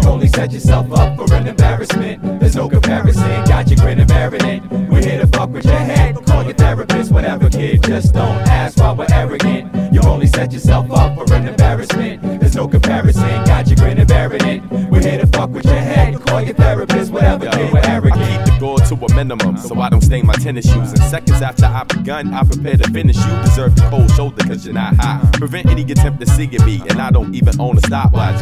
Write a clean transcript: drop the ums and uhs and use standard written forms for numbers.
only set yourself up for an embarrassment. There's no comparison, got you grinning, bearing it. We're here to fuck with your head, call your therapist, whatever kid. Just don't ask why we're arrogant. You only set yourself up for an embarrassment. There's no comparison, got you grinning, bearing it. We're here to fuck with your head, call your therapist, whatever kid. We're arrogant. I keep the goal to a minimum, so I don't stain my tennis shoes. And seconds after I begun, I prepare to finish you. Deserve the cold shoulder cause you're not high. Prevent any attempt to see me, and I don't even own a stopwatch.